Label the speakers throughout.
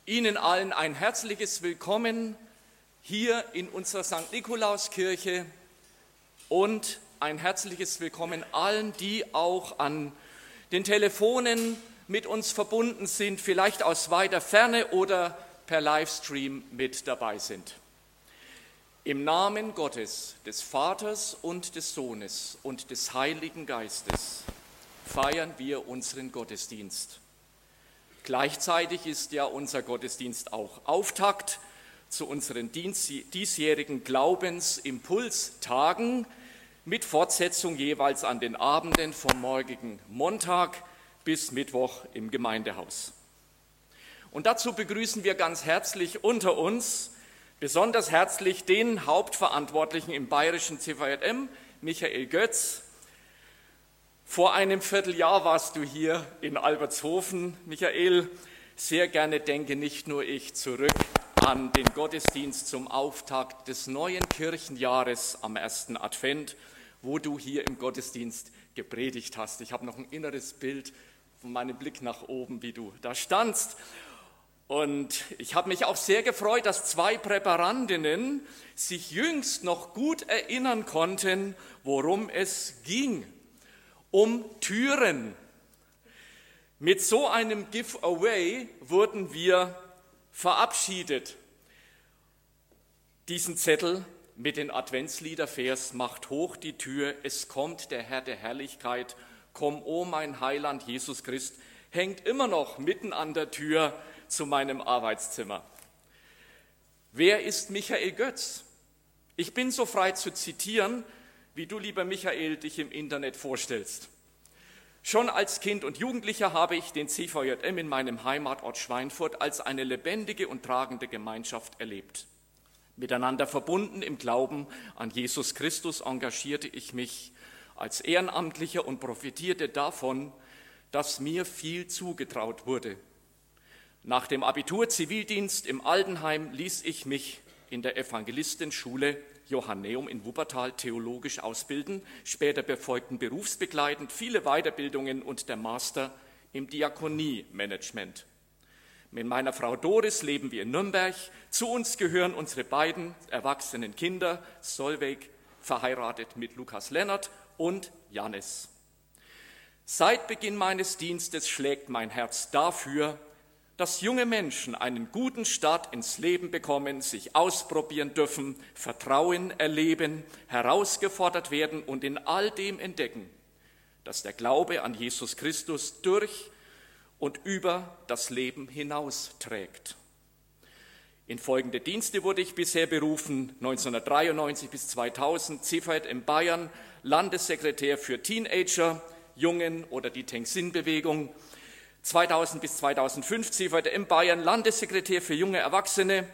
Speaker 1: Ihnen allen ein herzliches Willkommen hier in unserer St. Nikolauskirche und ein herzliches Willkommen allen, die auch an den Telefonen mit uns verbunden sind, vielleicht aus weiter Ferne oder per Livestream mit dabei sind. Im Namen Gottes, des Vaters und des Sohnes und des Heiligen Geistes feiern wir unseren Gottesdienst. Gleichzeitig ist ja unser Gottesdienst auch Auftakt zu unseren diesjährigen Glaubensimpulstagen mit Fortsetzung jeweils an den Abenden vom morgigen Montag bis Mittwoch im Gemeindehaus. Und dazu begrüßen wir ganz herzlich unter uns, besonders herzlich den Hauptverantwortlichen im bayerischen CVJM, Michael Götz. Vor einem Vierteljahr warst du hier in Albertshofen, Michael. Sehr gerne denke nicht nur ich zurück an den Gottesdienst zum Auftakt des neuen Kirchenjahres am ersten Advent, wo du hier im Gottesdienst gepredigt hast. Ich habe noch ein inneres Bild von meinem Blick nach oben, wie du da standst. Und ich habe mich auch sehr gefreut, dass zwei Präparandinnen sich jüngst noch gut erinnern konnten, worum es ging. Um Türen. Mit so einem Giveaway wurden wir verabschiedet. Diesen Zettel mit den Adventsliedervers: Macht hoch die Tür, es kommt der Herr der Herrlichkeit, komm, o mein Heiland Jesus Christ, hängt immer noch mitten an der Tür zu meinem Arbeitszimmer. Wer ist Michael Götz? Ich bin so frei zu zitieren, wie du, lieber Michael, dich im Internet vorstellst. Schon als Kind und Jugendlicher habe ich den CVJM in meinem Heimatort Schweinfurt als eine lebendige und tragende Gemeinschaft erlebt. Miteinander verbunden im Glauben an Jesus Christus engagierte ich mich als Ehrenamtlicher und profitierte davon, dass mir viel zugetraut wurde. Nach dem Abitur Zivildienst im Altenheim ließ ich mich in der Evangelistenschule Johanneum in Wuppertal theologisch ausbilden, später befolgten berufsbegleitend viele Weiterbildungen und der Master im Diakonie-Management. Mit meiner Frau Doris leben wir in Nürnberg. Zu uns gehören unsere beiden erwachsenen Kinder, Solveig, verheiratet mit Lukas Lennart, und Jannis. Seit Beginn meines Dienstes schlägt mein Herz dafür, dass junge Menschen einen guten Start ins Leben bekommen, sich ausprobieren dürfen, Vertrauen erleben, herausgefordert werden und in all dem entdecken, dass der Glaube an Jesus Christus durch und über das Leben hinaus trägt. In folgende Dienste wurde ich bisher berufen: 1993 bis 2000 CVJM Bayern, Landessekretär für Teenager, Jungen oder die Tengsin-Bewegung, 2000 bis 2005 CVJM Bayern, Landessekretär für junge Erwachsene,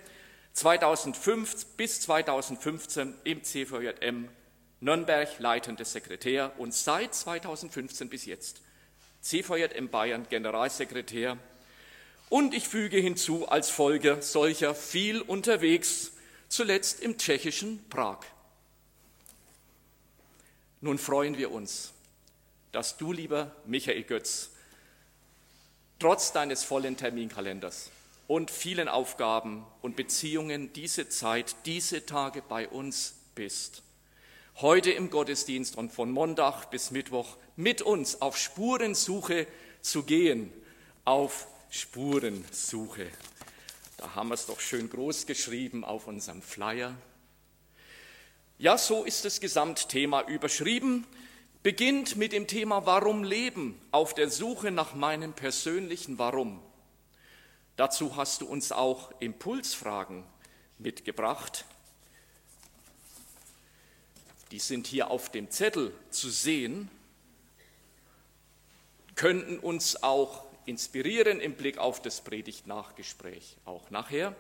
Speaker 1: 2005 bis 2015 im CVJM Nürnberg leitender Sekretär und seit 2015 bis jetzt CVJM Bayern Generalsekretär. Und ich füge hinzu, als Folge solcher viel unterwegs, zuletzt im tschechischen Prag. Nun freuen wir uns, dass du, lieber Michael Götz, trotz deines vollen Terminkalenders und vielen Aufgaben und Beziehungen diese Zeit, diese Tage bei uns bist. Heute im Gottesdienst und von Montag bis Mittwoch mit uns auf Spurensuche zu gehen. Auf Spurensuche. Da haben wir es doch schön groß geschrieben auf unserem Flyer. Ja, so ist das Gesamtthema überschrieben. Beginnt mit dem Thema Warum leben? Auf der Suche nach meinem persönlichen Warum. Dazu hast du uns auch Impulsfragen mitgebracht. Die sind hier auf dem Zettel zu sehen, könnten uns auch inspirieren im Blick auf das Predigt-Nachgespräch, auch nachher.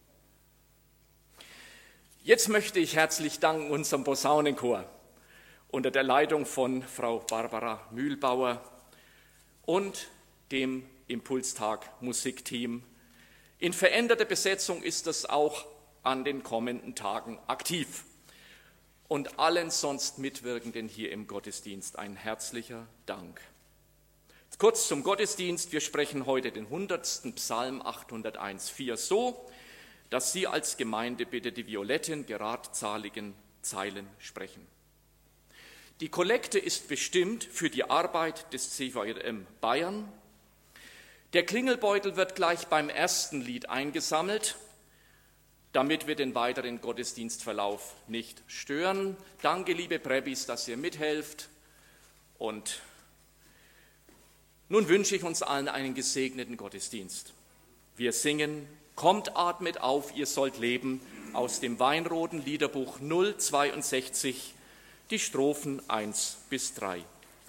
Speaker 1: Jetzt möchte ich herzlich danken unserem Posaunenchor unter der Leitung von Frau Barbara Mühlbauer und dem Impulstag Musikteam. In veränderter Besetzung ist es auch an den kommenden Tagen aktiv. Und allen sonst Mitwirkenden hier im Gottesdienst ein herzlicher Dank. Kurz zum Gottesdienst. Wir sprechen heute den 100. Psalm 801,4 so, dass Sie als Gemeinde bitte die violetten, geradzahligen Zeilen sprechen. Die Kollekte ist bestimmt für die Arbeit des CVJM Bayern. Der Klingelbeutel wird gleich beim ersten Lied eingesammelt, damit wir den weiteren Gottesdienstverlauf nicht stören. Danke, liebe Präbis, dass ihr mithelft. Und nun wünsche ich uns allen einen gesegneten Gottesdienst. Wir singen Kommt, atmet auf, ihr sollt leben, aus dem Weinroten Liederbuch 062, die Strophen 1 bis 3.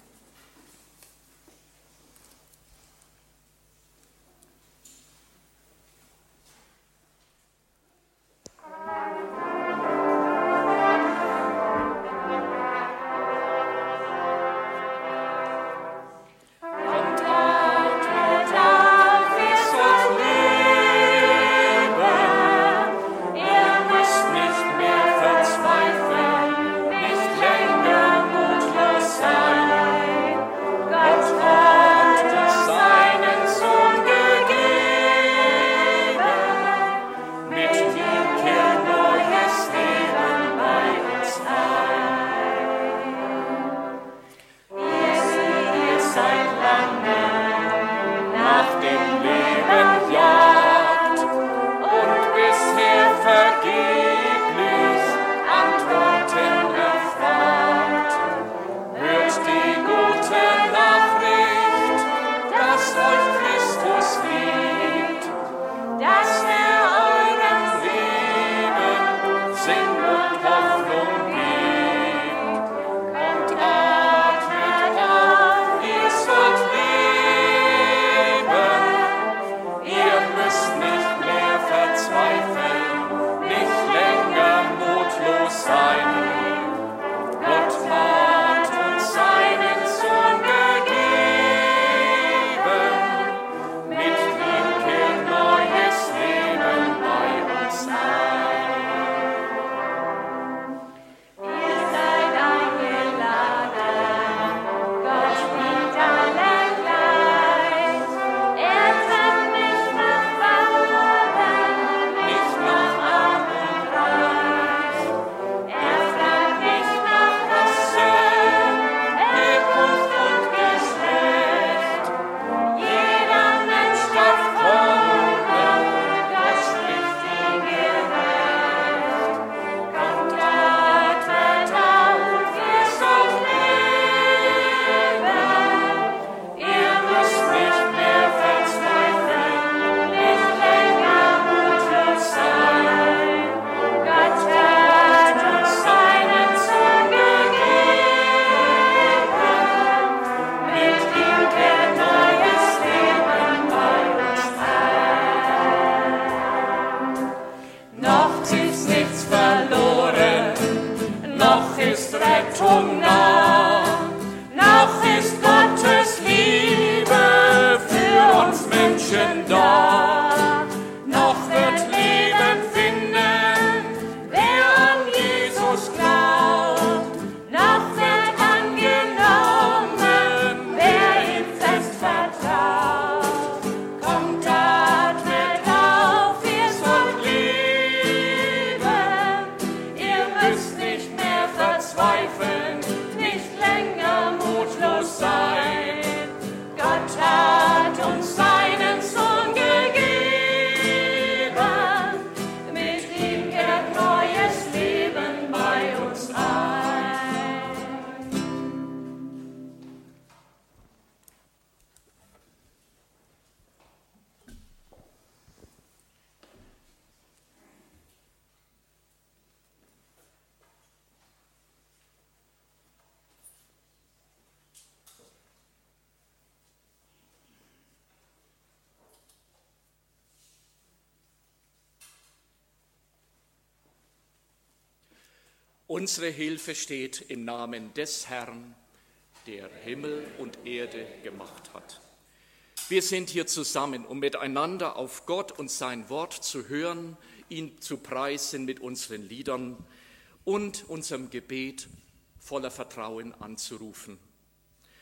Speaker 1: Unsere Hilfe steht im Namen des Herrn, der Himmel und Erde gemacht hat. Wir sind hier zusammen, um miteinander auf Gott und sein Wort zu hören, ihn zu preisen mit unseren Liedern und unserem Gebet voller Vertrauen anzurufen.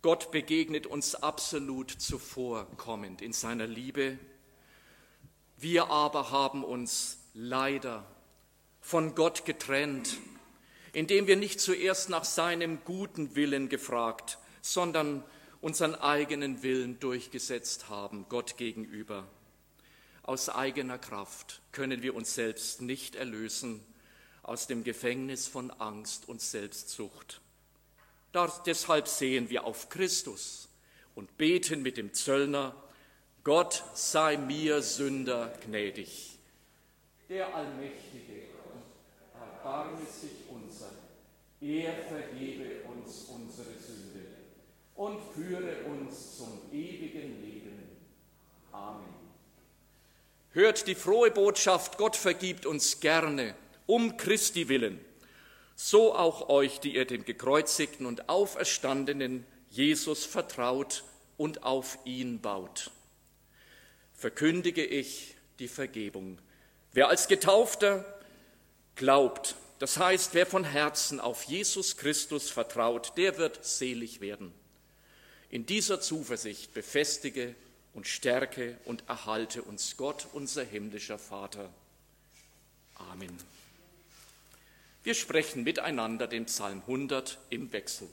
Speaker 1: Gott begegnet uns absolut zuvorkommend in seiner Liebe. Wir aber haben uns leider von Gott getrennt, indem wir nicht zuerst nach seinem guten Willen gefragt, sondern unseren eigenen Willen durchgesetzt haben, Gott gegenüber. Aus eigener Kraft können wir uns selbst nicht erlösen aus dem Gefängnis von Angst und Selbstsucht. Deshalb sehen wir auf Christus und beten mit dem Zöllner: Gott sei mir Sünder gnädig. Der Allmächtige erbarme sich unser, er vergebe uns unsere Sünde und führe uns zum ewigen Leben. Amen. Hört die frohe Botschaft, Gott vergibt uns gerne, um Christi willen. So auch euch, die ihr dem gekreuzigten und auferstandenen Jesus vertraut und auf ihn baut. Verkündige ich die Vergebung. Wer als Getaufter glaubt, das heißt, wer von Herzen auf Jesus Christus vertraut, der wird selig werden. In dieser Zuversicht befestige und stärke und erhalte uns Gott, unser himmlischer Vater. Amen. Wir sprechen miteinander den Psalm 100 im Wechsel.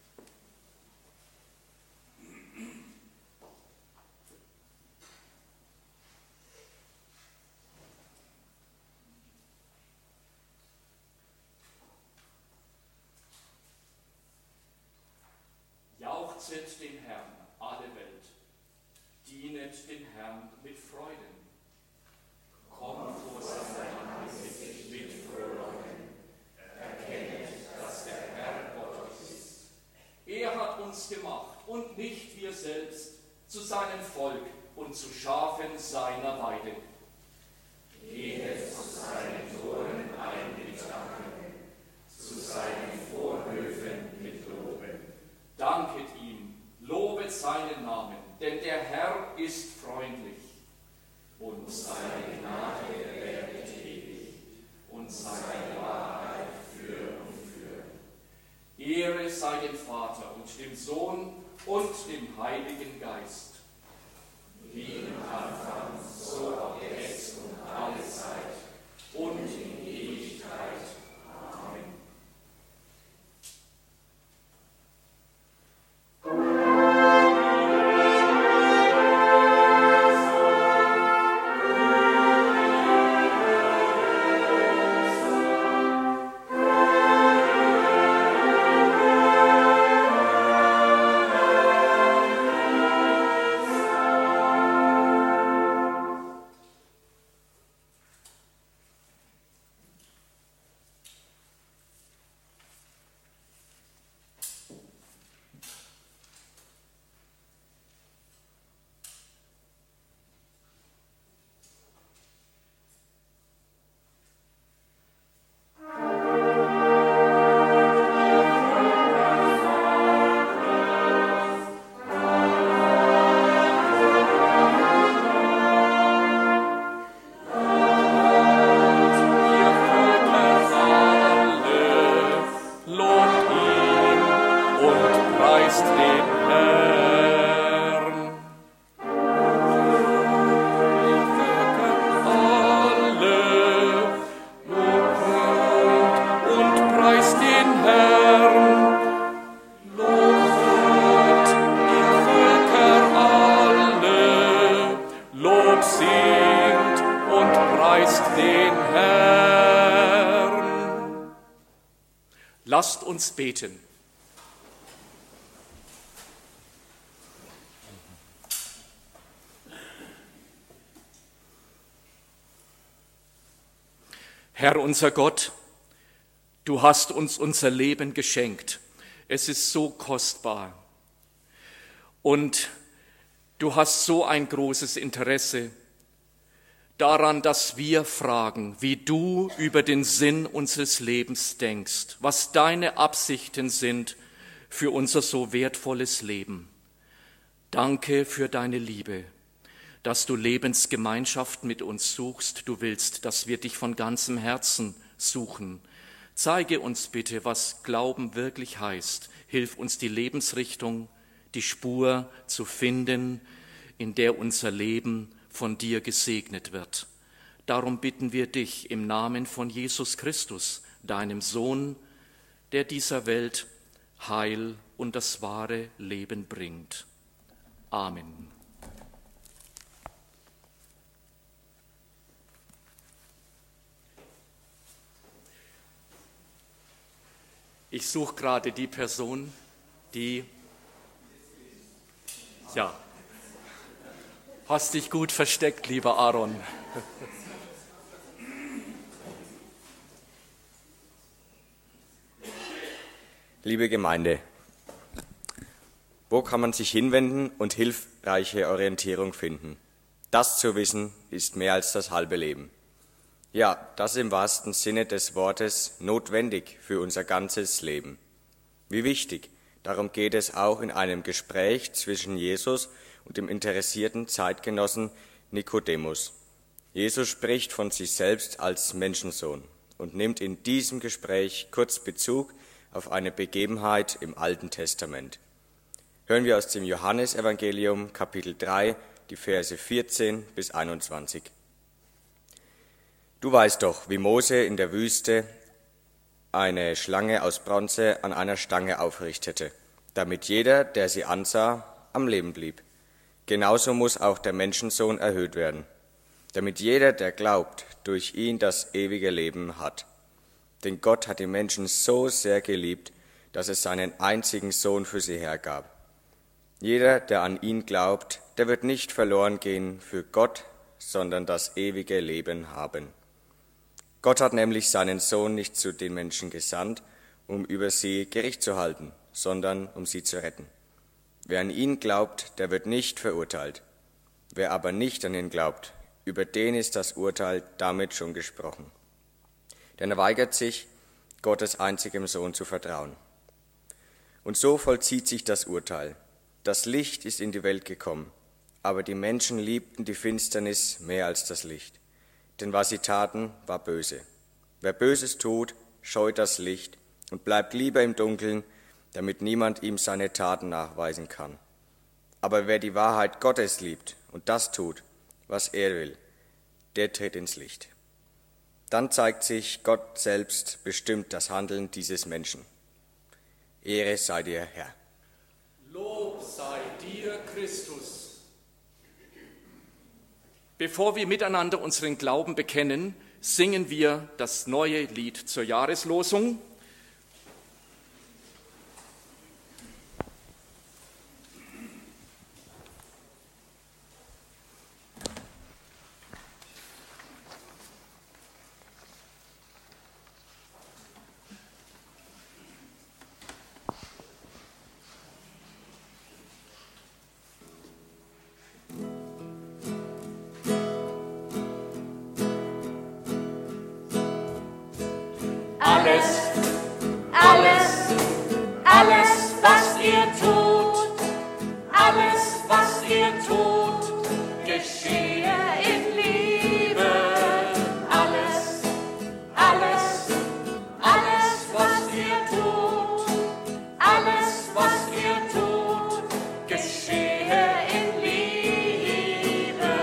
Speaker 1: Jauchzet den Herrn, alle Welt, dienet dem Herrn mit Freuden. Kommt vor sein Angesicht mit Frohlocken, erkennet, dass der Herr Gott ist. Er hat uns gemacht und nicht wir selbst zu seinem Volk und zu Schafen seiner Weide. Gehet zu seinen Toren ein mit Danken, zu seinen Vorhöfen mit Loben. Danket ihm, lobet seinen Namen, denn der Herr ist freundlich. Und seine Gnade währt ewig und seine Wahrheit für und für. Ehre sei dem Vater und dem Sohn und dem Heiligen Geist. Wie im Anfang, so auch jetzt und alle Zeit und in Ewigkeit. Amen. Lasst uns beten. Herr unser Gott, du hast uns unser Leben geschenkt. Es ist so kostbar. Und du hast so ein großes Interesse daran, dass wir fragen, wie du über den Sinn unseres Lebens denkst, was deine Absichten sind für unser so wertvolles Leben. Danke für deine Liebe, dass du Lebensgemeinschaft mit uns suchst. Du willst, dass wir dich von ganzem Herzen suchen. Zeige uns bitte, was Glauben wirklich heißt. Hilf uns, die Lebensrichtung, die Spur zu finden, in der unser Leben von dir gesegnet wird. Darum bitten wir dich im Namen von Jesus Christus, deinem Sohn, der dieser Welt Heil und das wahre Leben bringt. Amen. Ich suche gerade die Person, die... Ja, hast dich gut versteckt, lieber Aaron.
Speaker 2: Liebe Gemeinde, wo kann man sich hinwenden und hilfreiche Orientierung finden? Das zu wissen, ist mehr als das halbe Leben. Ja, das im wahrsten Sinne des Wortes notwendig für unser ganzes Leben. Wie wichtig, darum geht es auch in einem Gespräch zwischen Jesus und dem interessierten Zeitgenossen Nikodemus. Jesus spricht von sich selbst als Menschensohn und nimmt in diesem Gespräch kurz Bezug auf eine Begebenheit im Alten Testament. Hören wir aus dem Johannesevangelium, Kapitel 3, die Verse 14 bis 21. Du weißt doch, wie Mose in der Wüste eine Schlange aus Bronze an einer Stange aufrichtete, damit jeder, der sie ansah, am Leben blieb. Genauso muss auch der Menschensohn erhöht werden, damit jeder, der glaubt, durch ihn das ewige Leben hat. Denn Gott hat die Menschen so sehr geliebt, dass es seinen einzigen Sohn für sie hergab. Jeder, der an ihn glaubt, der wird nicht verloren gehen für Gott, sondern das ewige Leben haben. Gott hat nämlich seinen Sohn nicht zu den Menschen gesandt, um über sie Gericht zu halten, sondern um sie zu retten. Wer an ihn glaubt, der wird nicht verurteilt. Wer aber nicht an ihn glaubt, über den ist das Urteil damit schon gesprochen. Denn er weigert sich, Gottes einzigem Sohn zu vertrauen. Und so vollzieht sich das Urteil. Das Licht ist in die Welt gekommen, aber die Menschen liebten die Finsternis mehr als das Licht. Denn was sie taten, war böse. Wer Böses tut, scheut das Licht und bleibt lieber im Dunkeln, damit niemand ihm seine Taten nachweisen kann. Aber wer die Wahrheit Gottes liebt und das tut, was er will, der tritt ins Licht. Dann zeigt sich, Gott selbst bestimmt das Handeln dieses Menschen. Ehre sei dir, Herr.
Speaker 1: Lob sei dir, Christus. Bevor wir miteinander unseren Glauben bekennen, singen wir das neue Lied zur Jahreslosung.
Speaker 3: Alles, was ihr tut, geschehe in Liebe. Alles, was ihr tut, geschehe in Liebe.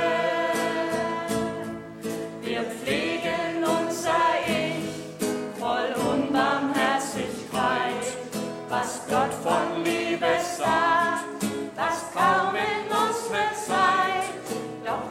Speaker 3: Wir pflegen unser Ich voll Unbarmherzigkeit, was Gott von Liebe sagt, das kaum in uns verzeiht, doch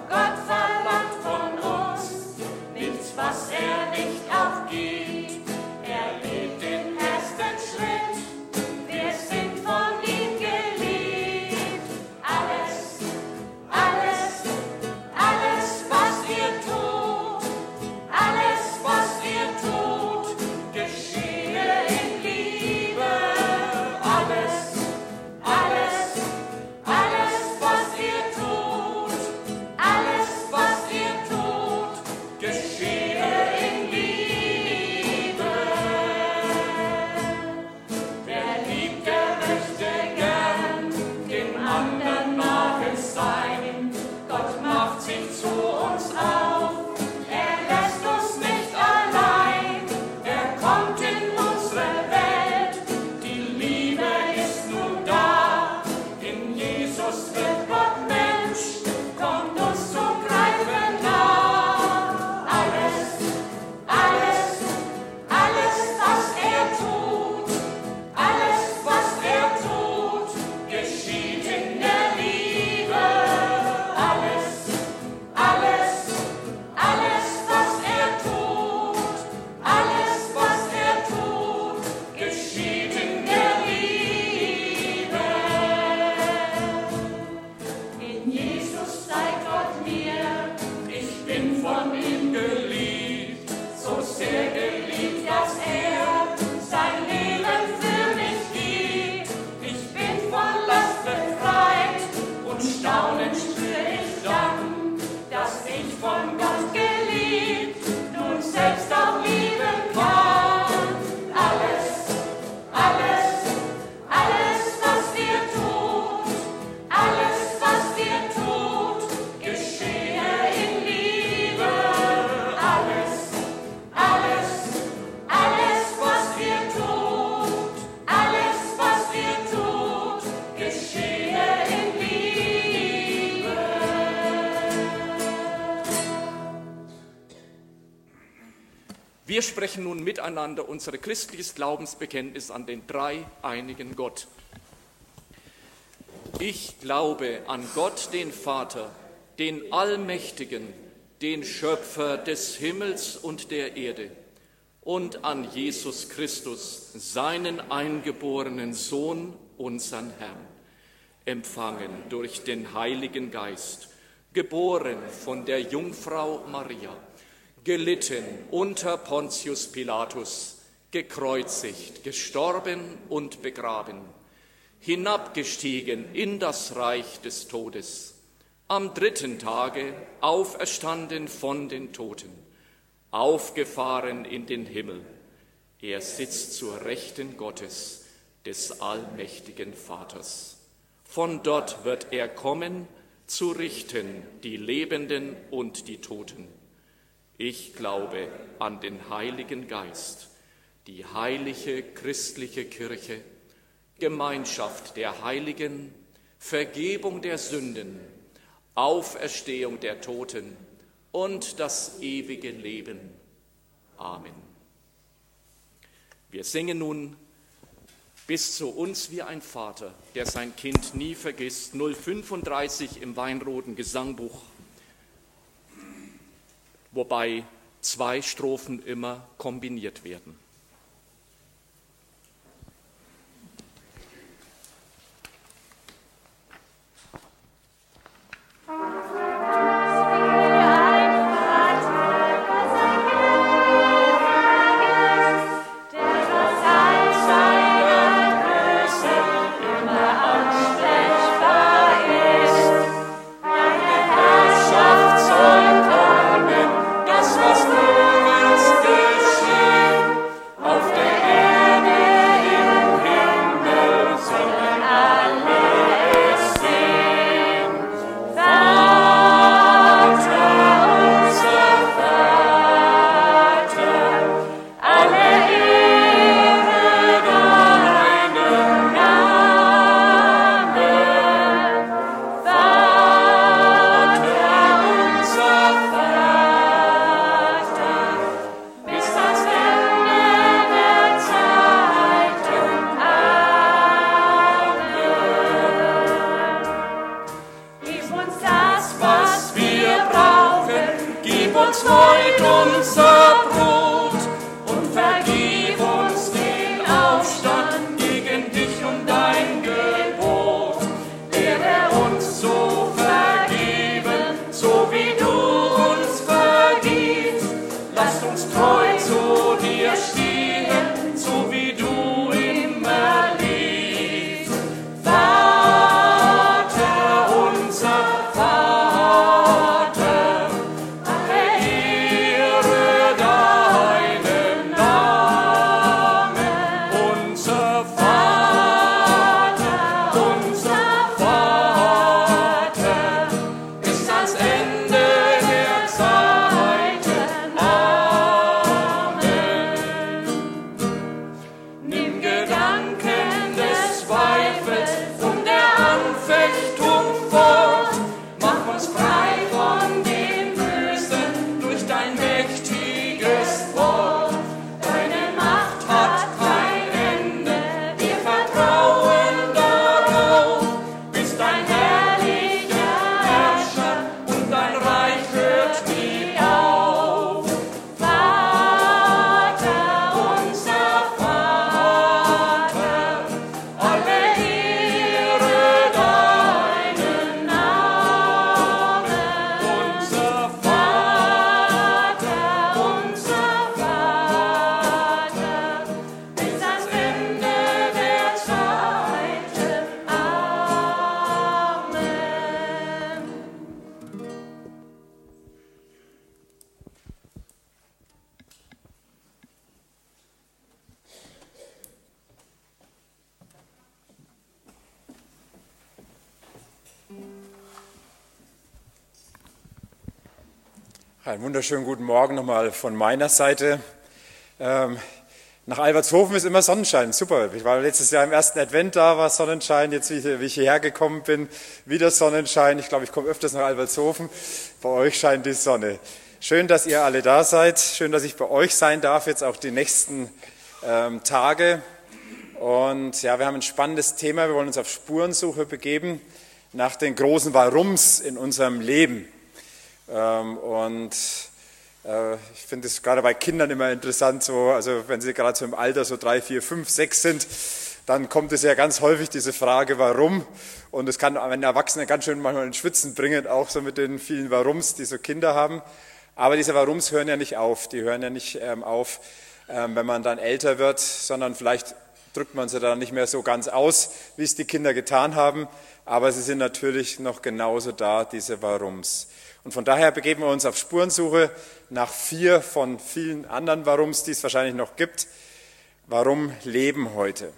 Speaker 1: Wir sprechen nun miteinander unser christliches Glaubensbekenntnis an den dreieinigen Gott. Ich glaube an Gott, den Vater, den Allmächtigen, den Schöpfer des Himmels und der Erde, und an Jesus Christus, seinen eingeborenen Sohn, unseren Herrn, empfangen durch den Heiligen Geist, geboren von der Jungfrau Maria, gelitten unter Pontius Pilatus, gekreuzigt, gestorben und begraben, hinabgestiegen in das Reich des Todes, am 3. Tage auferstanden von den Toten, aufgefahren in den Himmel. Er sitzt zur Rechten Gottes, des allmächtigen Vaters. Von dort wird er kommen, zu richten die Lebenden und die Toten. Ich glaube an den Heiligen Geist, die heilige christliche Kirche, Gemeinschaft der Heiligen, Vergebung der Sünden, Auferstehung der Toten und das ewige Leben. Amen. Wir singen nun bis zu uns wie ein Vater, der sein Kind nie vergisst, 035 im Weinroten Gesangbuch, wobei 2 Strophen immer kombiniert werden.
Speaker 4: Einen wunderschönen guten Morgen nochmal von meiner Seite. Nach Albertshofen ist immer Sonnenschein, super. Ich war letztes Jahr im ersten Advent, da war Sonnenschein, jetzt wie ich hierher gekommen bin, wieder Sonnenschein. Ich glaube, ich komme öfters nach Albertshofen, bei euch scheint die Sonne. Schön, dass ihr alle da seid. Schön, dass ich bei euch sein darf, jetzt auch die nächsten Tage. Und ja, wir haben ein spannendes Thema. Wir wollen uns auf Spurensuche begeben nach den großen Warums in unserem Leben. Ich finde es gerade bei Kindern immer interessant, also wenn sie gerade so im Alter so 3, 4, 5, 6 sind, dann kommt es ja ganz häufig diese Frage, warum? Und es kann einen Erwachsenen ganz schön manchmal in Schwitzen bringen, auch so mit den vielen Warums, die so Kinder haben. Aber diese Warums hören ja nicht auf. Die hören ja nicht auf, wenn man dann älter wird, sondern vielleicht drückt man sie dann nicht mehr so ganz aus, wie es die Kinder getan haben. Aber sie sind natürlich noch genauso da, diese Warums. Und von daher begeben wir uns auf Spurensuche nach 4 von vielen anderen Warums, die es wahrscheinlich noch gibt. Warum leben heute?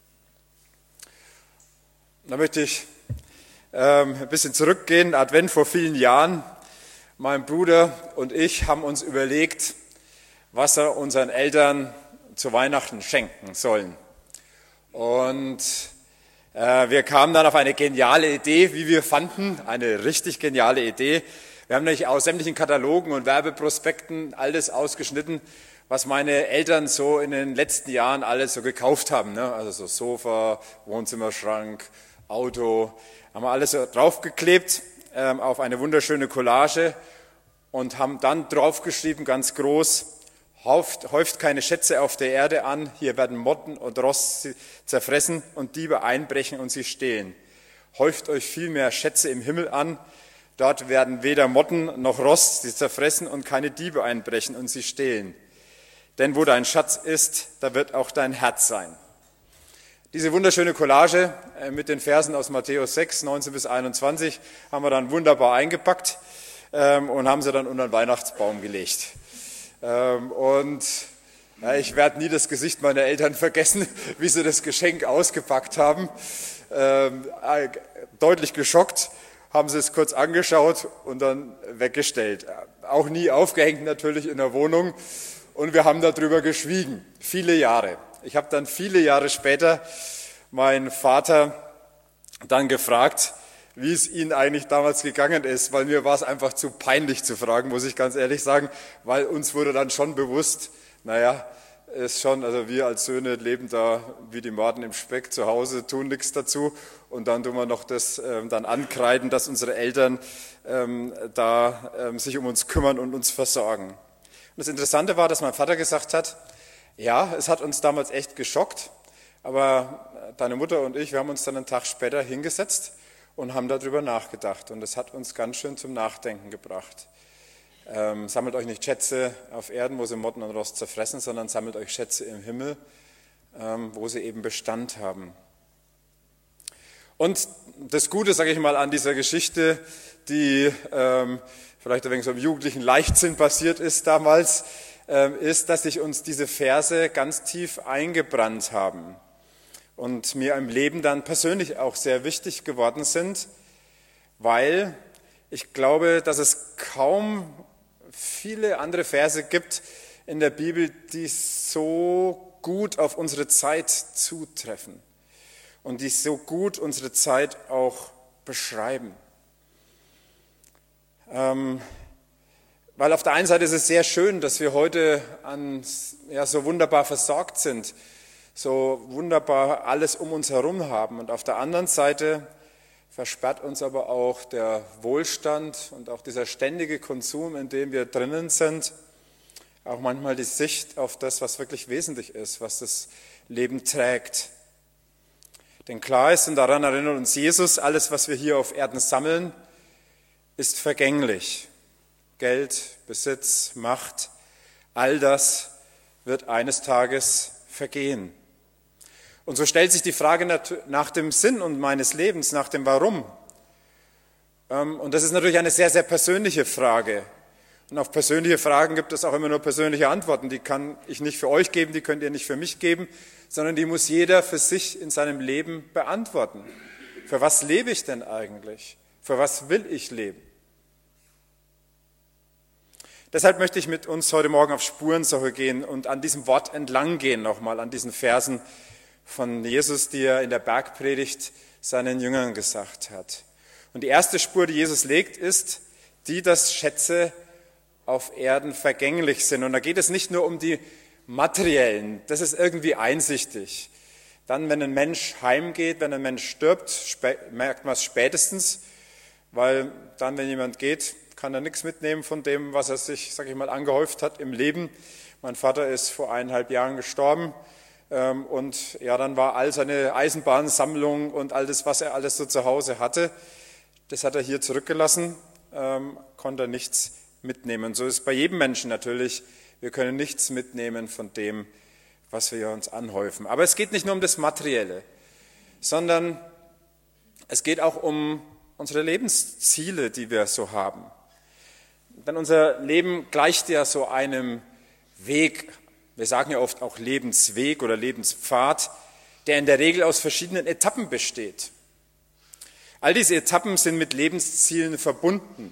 Speaker 4: Da möchte ich ein bisschen zurückgehen. Advent vor vielen Jahren. Mein Bruder und ich haben uns überlegt, was wir unseren Eltern zu Weihnachten schenken sollen. Und wir kamen dann auf eine geniale Idee, wie wir fanden, eine richtig geniale Idee. Wir haben nämlich aus sämtlichen Katalogen und Werbeprospekten alles ausgeschnitten, was meine Eltern so in den letzten Jahren alles so gekauft haben. Ne? Also so Sofa, Wohnzimmerschrank, Auto, haben wir alles so draufgeklebt auf eine wunderschöne Collage und haben dann draufgeschrieben, ganz groß, häuft keine Schätze auf der Erde an, hier werden Motten und Rost sie zerfressen und Diebe einbrechen und sie stehlen. Häuft euch vielmehr Schätze im Himmel an, dort werden weder Motten noch Rost sie zerfressen und keine Diebe einbrechen und sie stehlen. Denn wo dein Schatz ist, da wird auch dein Herz sein. Diese wunderschöne Collage mit den Versen aus Matthäus 6, 19 bis 21 haben wir dann wunderbar eingepackt und haben sie dann unter den Weihnachtsbaum gelegt. Ich werde nie das Gesicht meiner Eltern vergessen, wie sie das Geschenk ausgepackt haben. Deutlich geschockt, haben sie es kurz angeschaut und dann weggestellt. Auch nie aufgehängt natürlich in der Wohnung. Und wir haben darüber geschwiegen, viele Jahre. Ich habe dann viele Jahre später meinen Vater dann gefragt, wie es Ihnen eigentlich damals gegangen ist, weil mir war es einfach zu peinlich zu fragen, muss ich ganz ehrlich sagen, weil uns wurde dann schon bewusst, ist schon, also wir als Söhne leben da wie die Maden im Speck zu Hause, tun nichts dazu und dann tun wir noch das dann ankreiden, dass unsere Eltern sich um uns kümmern und uns versorgen. Und das Interessante war, dass mein Vater gesagt hat, ja, es hat uns damals echt geschockt, aber deine Mutter und ich, wir haben uns dann einen Tag später hingesetzt und haben darüber nachgedacht. Und das hat uns ganz schön zum Nachdenken gebracht. Sammelt euch nicht Schätze auf Erden, wo sie Motten und Rost zerfressen, sondern sammelt euch Schätze im Himmel, wo sie eben Bestand haben. Und das Gute, sage ich mal, an dieser Geschichte, die vielleicht ein wenig so im jugendlichen Leichtsinn passiert ist damals, ist, dass sich uns diese Verse ganz tief eingebrannt haben und mir im Leben dann persönlich auch sehr wichtig geworden sind, weil ich glaube, dass es kaum viele andere Verse gibt in der Bibel, die so gut auf unsere Zeit zutreffen und die so gut unsere Zeit auch beschreiben. Weil auf der einen Seite ist es sehr schön, dass wir heute so wunderbar versorgt sind, so wunderbar alles um uns herum haben. Und auf der anderen Seite versperrt uns aber auch der Wohlstand und auch dieser ständige Konsum, in dem wir drinnen sind, auch manchmal die Sicht auf das, was wirklich wesentlich ist, was das Leben trägt. Denn klar ist, und daran erinnert uns Jesus, alles, was wir hier auf Erden sammeln, ist vergänglich. Geld, Besitz, Macht, all das wird eines Tages vergehen. Und so stellt sich die Frage nach dem Sinn und meines Lebens, nach dem Warum. Und das ist natürlich eine sehr, sehr persönliche Frage. Und auf persönliche Fragen gibt es auch immer nur persönliche Antworten. Die kann ich nicht für euch geben, die könnt ihr nicht für mich geben, sondern die muss jeder für sich in seinem Leben beantworten. Für was lebe ich denn eigentlich? Für was will ich leben? Deshalb möchte ich mit uns heute Morgen auf Spurensuche gehen und an diesem Wort entlang gehen, nochmal an diesen Versen von Jesus, die er in der Bergpredigt seinen Jüngern gesagt hat. Und die erste Spur, die Jesus legt, ist die, dass Schätze auf Erden vergänglich sind. Und da geht es nicht nur um die materiellen, das ist irgendwie einsichtig. Dann, wenn ein Mensch heimgeht, wenn ein Mensch stirbt, merkt man es spätestens, weil dann, wenn jemand geht, kann er nichts mitnehmen von dem, was er sich, sage ich mal, angehäuft hat im Leben. Mein Vater ist vor 1,5 Jahren gestorben und ja, dann war all seine Eisenbahnsammlung und all das, was er alles so zu Hause hatte, das hat er hier zurückgelassen, konnte er nichts mitnehmen. So ist es bei jedem Menschen natürlich. Wir können nichts mitnehmen von dem, was wir uns anhäufen. Aber es geht nicht nur um das Materielle, sondern es geht auch um unsere Lebensziele, die wir so haben. Denn unser Leben gleicht ja so einem Weg, wir sagen ja oft auch Lebensweg oder Lebenspfad, der in der Regel aus verschiedenen Etappen besteht. All diese Etappen sind mit Lebenszielen verbunden.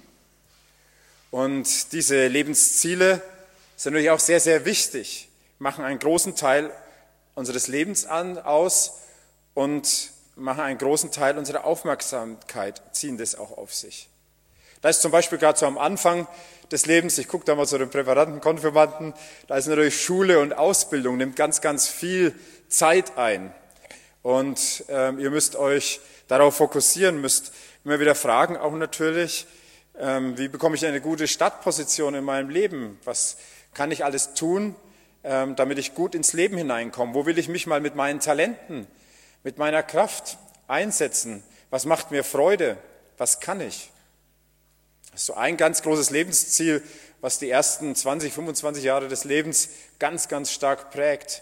Speaker 4: Und diese Lebensziele sind natürlich auch sehr, sehr wichtig, machen einen großen Teil unseres Lebens aus und machen einen großen Teil unserer Aufmerksamkeit, ziehen das auch auf sich. Da ist zum Beispiel gerade so am Anfang des Lebens, ich gucke da mal so den Präparanten, Konfirmanden, da ist natürlich Schule und Ausbildung, nimmt ganz, ganz viel Zeit ein. Und ihr müsst euch darauf fokussieren, müsst immer wieder fragen, auch natürlich, wie bekomme ich eine gute Startposition in meinem Leben? Was kann ich alles tun, damit ich gut ins Leben hineinkomme? Wo will ich mich mal mit meinen Talenten, mit meiner Kraft einsetzen? Was macht mir Freude? Was kann ich? Das ist so ein ganz großes Lebensziel, was die ersten 20, 25 Jahre des Lebens ganz, ganz stark prägt.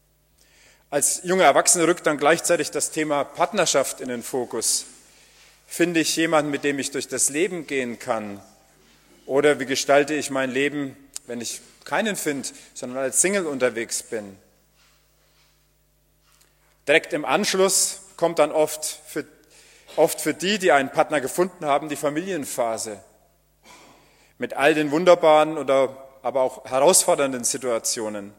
Speaker 4: Als junger Erwachsener rückt dann gleichzeitig das Thema Partnerschaft in den Fokus. Finde ich jemanden, mit dem ich durch das Leben gehen kann? Oder wie gestalte ich mein Leben, wenn ich keinen finde, sondern als Single unterwegs bin? Direkt im Anschluss kommt dann oft für die einen Partner gefunden haben, die Familienphase. Mit all den wunderbaren oder aber auch herausfordernden Situationen.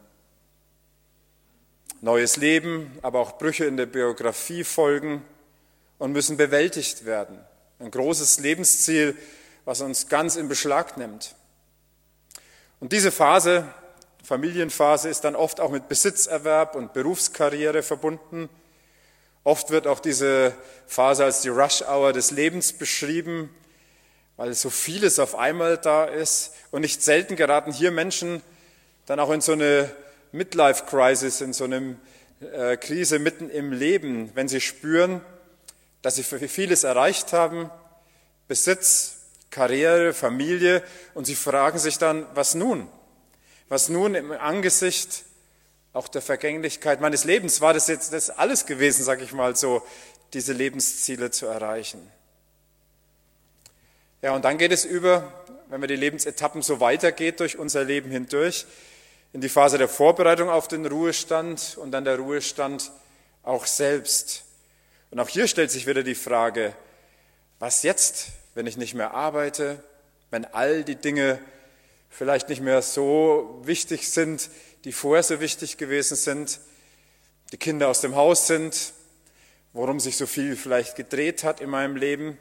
Speaker 4: Neues Leben, aber auch Brüche in der Biografie folgen und müssen bewältigt werden. Ein großes Lebensziel, was uns ganz in Beschlag nimmt. Und diese Phase, Familienphase, ist dann oft auch mit Besitzerwerb und Berufskarriere verbunden. Oft wird auch diese Phase als die Rush-Hour des Lebens beschrieben, weil so vieles auf einmal da ist. Und nicht selten geraten hier Menschen dann auch in so eine Midlife-Crisis, in so eine Krise mitten im Leben, wenn sie spüren, dass sie vieles erreicht haben, Besitz, Karriere, Familie, und sie fragen sich dann, was nun? Was nun im Angesicht auch der Vergänglichkeit meines Lebens? War das jetzt das alles gewesen, sage ich mal so, diese Lebensziele zu erreichen? Ja, und dann geht es über, wenn wir die Lebensetappen so weitergeht durch unser Leben hindurch, in die Phase der Vorbereitung auf den Ruhestand und dann der Ruhestand auch selbst. Und auch hier stellt sich wieder die Frage, was jetzt, wenn ich nicht mehr arbeite, wenn all die Dinge vielleicht nicht mehr so wichtig sind, die vorher so wichtig gewesen sind, die Kinder aus dem Haus sind, worum sich so viel vielleicht gedreht hat in meinem Leben.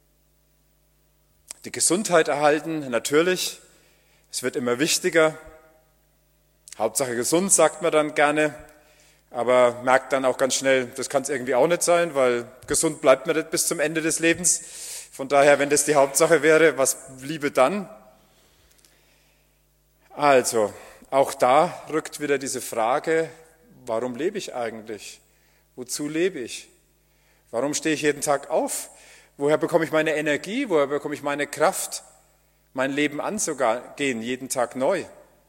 Speaker 4: Die Gesundheit erhalten, natürlich, es wird immer wichtiger. Hauptsache gesund, sagt man dann gerne, aber merkt dann auch ganz schnell, das kann es irgendwie auch nicht sein, weil gesund bleibt man nicht bis zum Ende des Lebens. Von daher, wenn das die Hauptsache wäre, was bliebe dann? Also, auch da rückt wieder diese Frage, warum lebe ich eigentlich? Wozu lebe ich? Warum stehe ich jeden Tag auf? Woher bekomme ich meine Energie? Woher bekomme ich meine Kraft, mein Leben anzugehen, jeden Tag neu?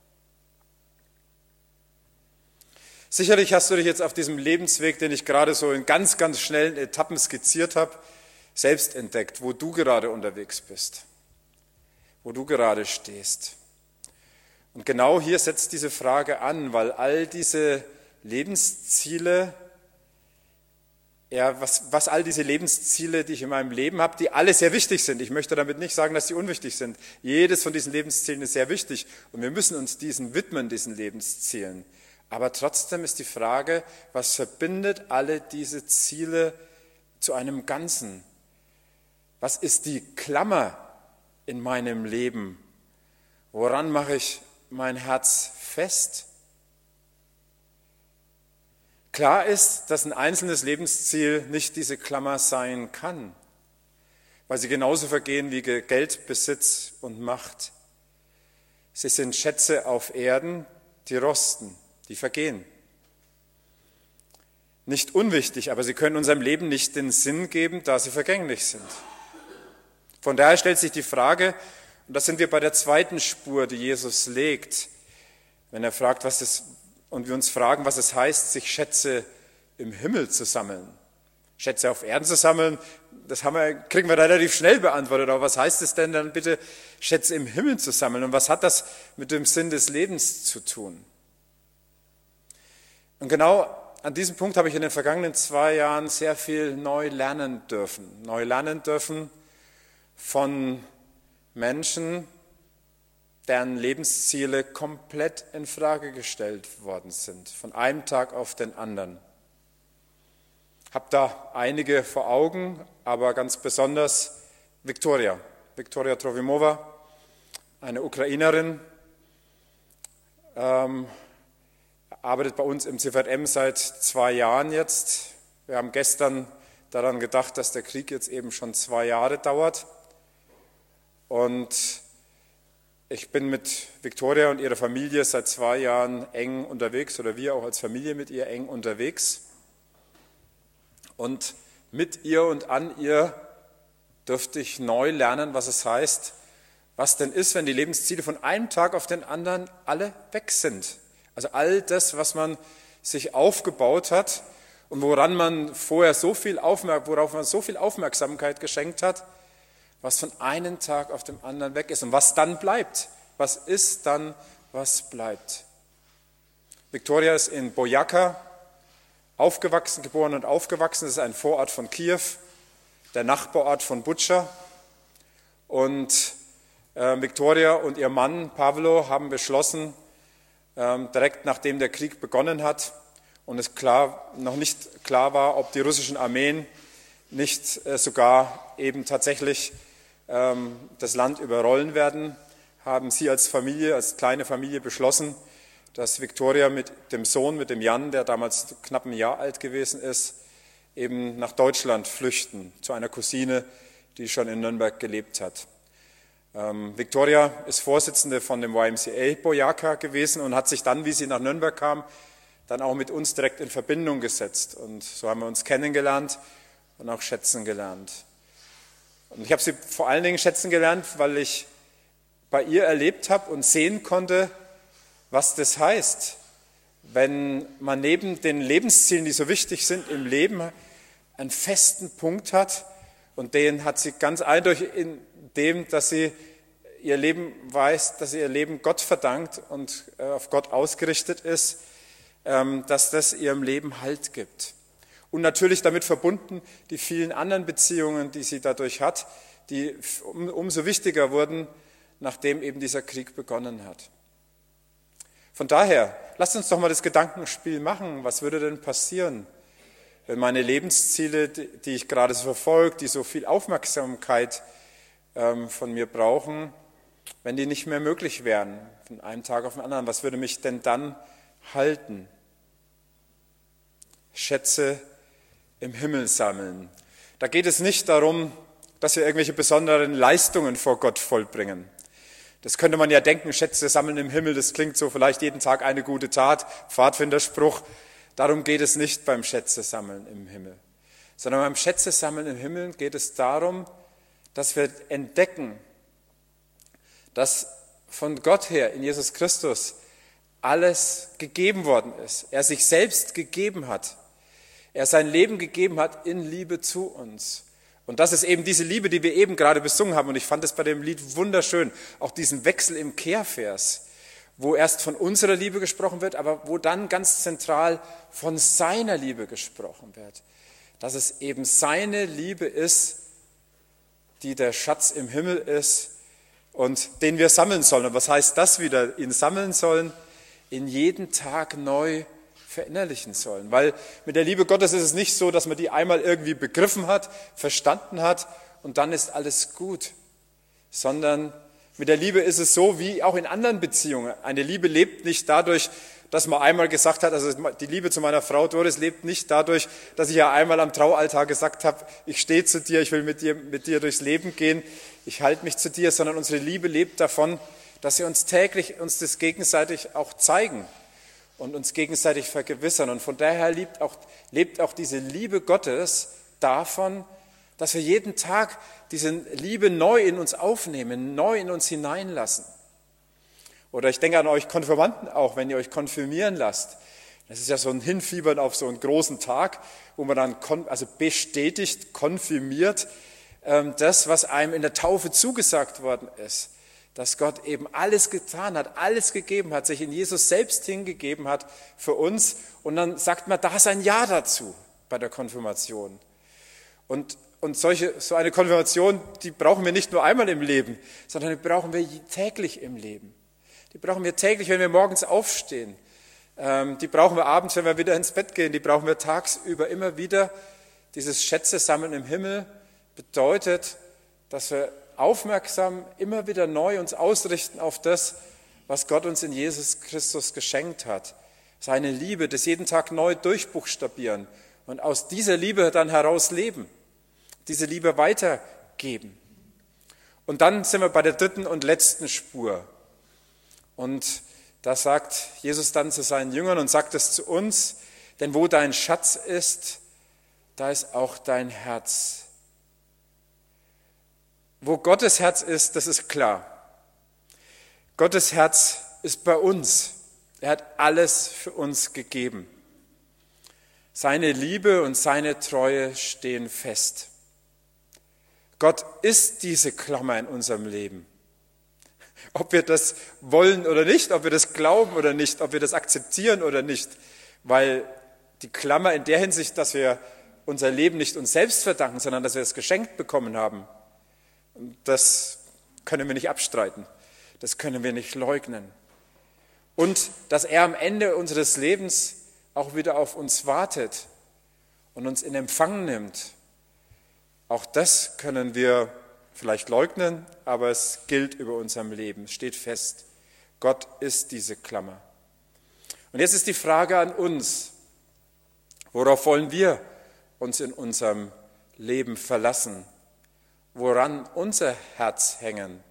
Speaker 4: Sicherlich hast du dich jetzt auf diesem Lebensweg, den ich gerade so in ganz, ganz schnellen Etappen skizziert habe, selbst entdeckt, wo du gerade unterwegs bist, wo du gerade stehst. Und genau hier setzt diese Frage an, weil all diese Lebensziele, ja, was all diese Lebensziele, die ich in meinem Leben habe, die alle sehr wichtig sind. Ich möchte damit nicht sagen, dass sie unwichtig sind. Jedes von diesen Lebenszielen ist sehr wichtig und wir müssen uns diesen widmen, diesen Lebenszielen. Aber trotzdem ist die Frage, was verbindet alle diese Ziele zu einem Ganzen? Was ist die Klammer in meinem Leben, Woran mache ich mein Herz fest? Klar ist, dass ein einzelnes Lebensziel nicht diese Klammer sein kann, weil sie genauso vergehen wie Geld, Besitz und Macht. Sie sind Schätze auf Erden, die rosten, die vergehen. Nicht unwichtig, aber sie können unserem Leben nicht den Sinn geben, da sie vergänglich sind. Von daher stellt sich die Frage, und da sind wir bei der zweiten Spur, die Jesus legt, wenn er fragt, und wir uns fragen, was es heißt, sich Schätze im Himmel zu sammeln. Schätze auf Erden zu sammeln, das kriegen wir relativ schnell beantwortet. Aber was heißt es denn dann bitte, Schätze im Himmel zu sammeln? Und was hat das mit dem Sinn des Lebens zu tun? Und genau an diesem Punkt habe ich in den vergangenen 2 Jahren sehr viel neu lernen dürfen. Neu lernen dürfen von Menschen, deren Lebensziele komplett in Frage gestellt worden sind, von einem Tag auf den anderen. Ich habe da einige vor Augen, aber ganz besonders Viktoria Trofimova, eine Ukrainerin, arbeitet bei uns im CVM seit 2 Jahren jetzt. Wir haben gestern daran gedacht, dass der Krieg jetzt eben schon 2 Jahre dauert. Und ich bin mit Viktoria und ihrer Familie seit 2 Jahren eng unterwegs, oder wir auch als Familie mit ihr eng unterwegs. Und mit ihr und an ihr dürfte ich neu lernen, was es heißt, was denn ist, wenn die Lebensziele von einem Tag auf den anderen alle weg sind. Also all das, was man sich aufgebaut hat und worauf man so viel Aufmerksamkeit geschenkt hat, was von einem Tag auf den anderen weg ist und was dann bleibt. Was ist dann, was bleibt? Viktoria ist in Bojaca geboren und aufgewachsen. Das ist ein Vorort von Kiew, der Nachbarort von Butscha. Und Viktoria und ihr Mann Pavlo haben beschlossen, direkt nachdem der Krieg begonnen hat und es noch nicht klar war, ob die russischen Armeen nicht sogar eben tatsächlich das Land überrollen werden, haben sie als kleine Familie beschlossen, dass Viktoria mit dem Sohn, mit dem Jan, der damals knapp ein Jahr alt gewesen ist, eben nach Deutschland flüchten, zu einer Cousine, die schon in Nürnberg gelebt hat. Viktoria ist Vorsitzende von dem YMCA Bojaca gewesen und hat sich dann, wie sie nach Nürnberg kam, dann auch mit uns direkt in Verbindung gesetzt. Und so haben wir uns kennengelernt und auch schätzen gelernt. Und ich habe sie vor allen Dingen schätzen gelernt, weil ich bei ihr erlebt habe und sehen konnte, was das heißt, wenn man neben den Lebenszielen, die so wichtig sind im Leben, einen festen Punkt hat. Und den hat sie ganz eindeutig in dem, dass sie ihr Leben weiß, dass sie ihr Leben Gott verdankt und auf Gott ausgerichtet ist, dass das ihrem Leben Halt gibt. Und natürlich damit verbunden die vielen anderen Beziehungen, die sie dadurch hat, die umso wichtiger wurden, nachdem eben dieser Krieg begonnen hat. Von daher, lasst uns doch mal das Gedankenspiel machen. Was würde denn passieren, wenn meine Lebensziele, die ich gerade so verfolge, die so viel Aufmerksamkeit von mir brauchen, wenn die nicht mehr möglich wären, von einem Tag auf den anderen? Was würde mich denn dann halten? Schätze im Himmel sammeln. Da geht es nicht darum, dass wir irgendwelche besonderen Leistungen vor Gott vollbringen. Das könnte man ja denken, Schätze sammeln im Himmel, das klingt so vielleicht jeden Tag eine gute Tat, Pfadfinderspruch. Darum geht es nicht beim Schätze sammeln im Himmel. Sondern beim Schätze sammeln im Himmel geht es darum, dass wir entdecken, dass von Gott her in Jesus Christus alles gegeben worden ist. Er sich selbst gegeben hat. Er sein Leben gegeben hat in Liebe zu uns. Und das ist eben diese Liebe, die wir eben gerade besungen haben. Und ich fand es bei dem Lied wunderschön, auch diesen Wechsel im Kehrvers, wo erst von unserer Liebe gesprochen wird, aber wo dann ganz zentral von seiner Liebe gesprochen wird. Dass es eben seine Liebe ist, die der Schatz im Himmel ist und den wir sammeln sollen. Und was heißt das wieder? Ihn sammeln sollen, in jeden Tag neu verinnerlichen sollen. Weil mit der Liebe Gottes ist es nicht so, dass man die einmal irgendwie begriffen hat, verstanden hat und dann ist alles gut. Sondern Mit der Liebe ist es so, wie auch in anderen Beziehungen. Eine Liebe lebt nicht dadurch, dass man einmal gesagt hat, also die Liebe zu meiner Frau Doris lebt nicht dadurch, dass ich ja einmal am Traualtar gesagt habe, ich stehe zu dir, ich will mit dir durchs Leben gehen, ich halte mich zu dir, sondern unsere Liebe lebt davon, dass wir uns täglich das gegenseitig auch zeigen und uns gegenseitig vergewissern. Und von daher lebt auch diese Liebe Gottes davon, dass wir jeden Tag diese Liebe neu in uns aufnehmen, neu in uns hineinlassen. Oder ich denke an euch Konfirmanden auch, wenn ihr euch konfirmieren lasst. Das ist ja so ein Hinfiebern auf so einen großen Tag, wo man dann bestätigt, konfirmiert, das, was einem in der Taufe zugesagt worden ist. Dass Gott eben alles getan hat, alles gegeben hat, sich in Jesus selbst hingegeben hat für uns. Und dann sagt man, da ist ein Ja dazu bei der Konfirmation. Und so eine Konfirmation, die brauchen wir nicht nur einmal im Leben, sondern die brauchen wir täglich im Leben. Die brauchen wir täglich, wenn wir morgens aufstehen. Die brauchen wir abends, wenn wir wieder ins Bett gehen. Die brauchen wir tagsüber immer wieder. Dieses Schätze sammeln im Himmel bedeutet, dass wir aufmerksam immer wieder neu uns ausrichten auf das, was Gott uns in Jesus Christus geschenkt hat. Seine Liebe, das jeden Tag neu durchbuchstabieren und aus dieser Liebe dann heraus leben. Diese Liebe weitergeben. Und dann sind wir bei der dritten und letzten Spur. Und da sagt Jesus dann zu seinen Jüngern und sagt es zu uns, denn wo dein Schatz ist, da ist auch dein Herz. Wo Gottes Herz ist, das ist klar. Gottes Herz ist bei uns. Er hat alles für uns gegeben. Seine Liebe und seine Treue stehen fest. Gott ist diese Klammer in unserem Leben. Ob wir das wollen oder nicht, ob wir das glauben oder nicht, ob wir das akzeptieren oder nicht, weil die Klammer in der Hinsicht, dass wir unser Leben nicht uns selbst verdanken, sondern dass wir es geschenkt bekommen haben, das können wir nicht abstreiten, das können wir nicht leugnen. Und dass er am Ende unseres Lebens auch wieder auf uns wartet und uns in Empfang nimmt, auch das können wir vielleicht leugnen, aber es gilt über unserem Leben, es steht fest. Gott ist diese Klammer. Und jetzt ist die Frage an uns, worauf wollen wir uns in unserem Leben verlassen? Woran unser Herz hängen?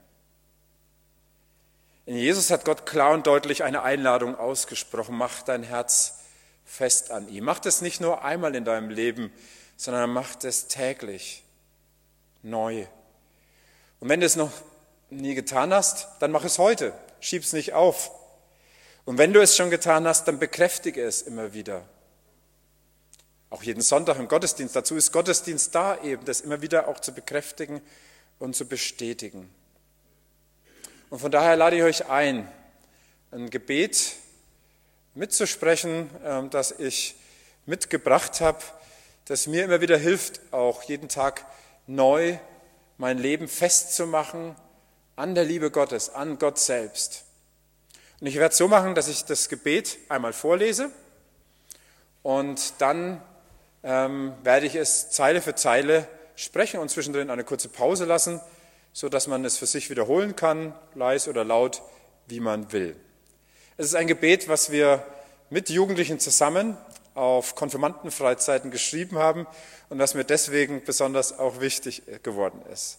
Speaker 4: In Jesus hat Gott klar und deutlich eine Einladung ausgesprochen, mach dein Herz fest an ihm. Mach das nicht nur einmal in deinem Leben, sondern mach das täglich neu. Und wenn du es noch nie getan hast, dann mach es heute. Schieb es nicht auf. Und wenn du es schon getan hast, dann bekräftige es immer wieder. Auch jeden Sonntag im Gottesdienst. Dazu ist Gottesdienst da eben, das immer wieder auch zu bekräftigen und zu bestätigen. Und von daher lade ich euch ein Gebet mitzusprechen, das ich mitgebracht habe, das mir immer wieder hilft, auch jeden Tag neu mein Leben festzumachen an der Liebe Gottes, an Gott selbst. Und ich werde es so machen, dass ich das Gebet einmal vorlese und dann werde ich es Zeile für Zeile sprechen und zwischendrin eine kurze Pause lassen, sodass man es für sich wiederholen kann, leise oder laut, wie man will. Es ist ein Gebet, was wir mit Jugendlichen zusammen auf Konfirmandenfreizeiten geschrieben haben und was mir deswegen besonders auch wichtig geworden ist.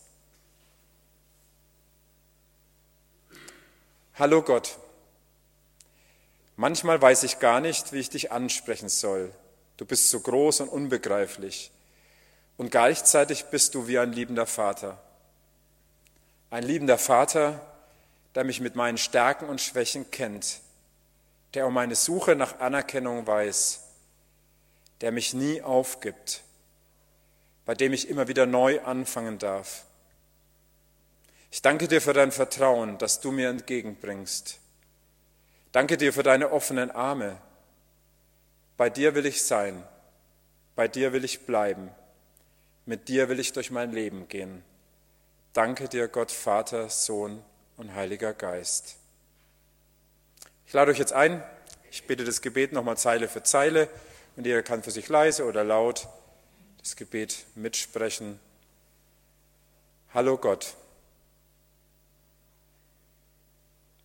Speaker 4: Hallo Gott, manchmal weiß ich gar nicht, wie ich dich ansprechen soll. Du bist so groß und unbegreiflich und gleichzeitig bist du wie ein liebender Vater. Ein liebender Vater, der mich mit meinen Stärken und Schwächen kennt, der um meine Suche nach Anerkennung weiß, der mich nie aufgibt, bei dem ich immer wieder neu anfangen darf. Ich danke dir für dein Vertrauen, das du mir entgegenbringst. Danke dir für deine offenen Arme. Bei dir will ich sein, bei dir will ich bleiben, mit dir will ich durch mein Leben gehen. Danke dir, Gott, Vater, Sohn und Heiliger Geist. Ich lade euch jetzt ein, ich bete das Gebet nochmal Zeile für Zeile und jeder kann für sich leise oder laut das Gebet mitsprechen. Hallo Gott,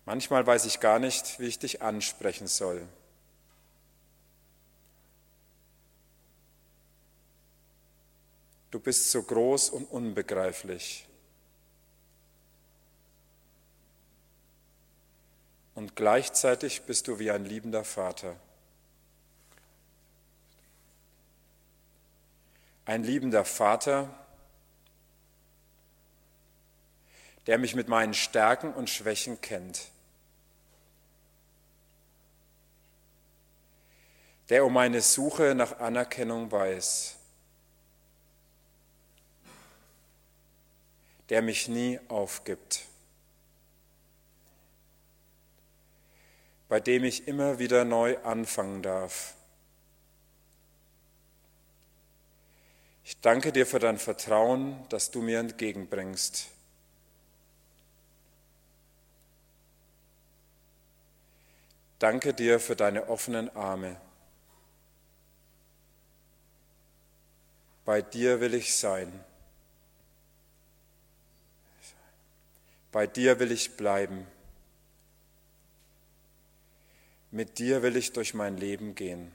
Speaker 4: Manchmal weiß ich gar nicht, wie ich dich ansprechen soll. Du bist so groß und unbegreiflich. Und gleichzeitig bist du wie ein liebender Vater. Ein liebender Vater, der mich mit meinen Stärken und Schwächen kennt. Der um meine Suche nach Anerkennung weiß. Der mich nie aufgibt. Bei dem ich immer wieder neu anfangen darf. Ich danke dir für dein Vertrauen, das du mir entgegenbringst. Danke dir für deine offenen Arme. Bei dir will ich sein. Bei dir will ich bleiben. Mit dir will ich durch mein Leben gehen.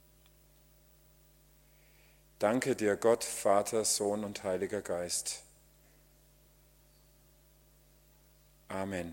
Speaker 4: Danke dir, Gott, Vater, Sohn und Heiliger Geist. Amen.